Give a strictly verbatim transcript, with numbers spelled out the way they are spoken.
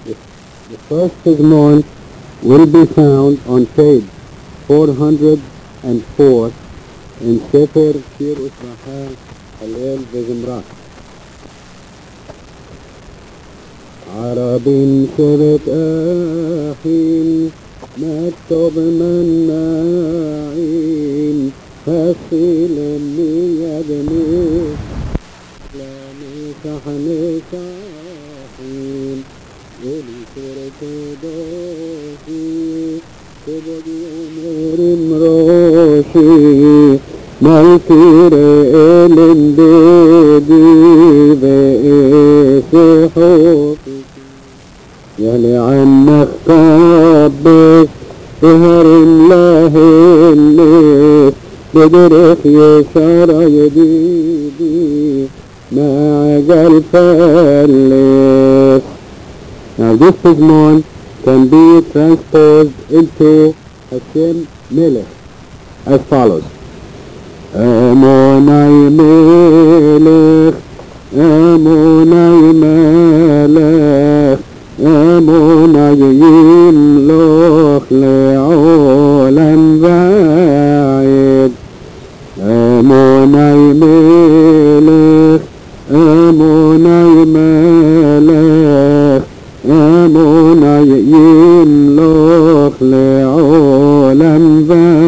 The, the first Pizmon will be found on page four hundred four in Sefer Shir Ushraha Halel V'Zimra. عرب شبت آخين مكتوب مناعين فصيل اللي يدني لا نسحن ساحين ولي سورة دوشي كبد أمور مروشي مالكير النديدي بإسحوكي يلي عنك قبك سهر الله الليل بدرك يسار يديدي مع قلب الليل. Now this Pizmon can be transposed into Hashem Melech as follows. Amonai Melech, Amonai Melech, Amonai Yimloch Le'olam Va'ed. Amonai Melech, Amonai Melech, Amonai Yimloch Le'olam Va'ed.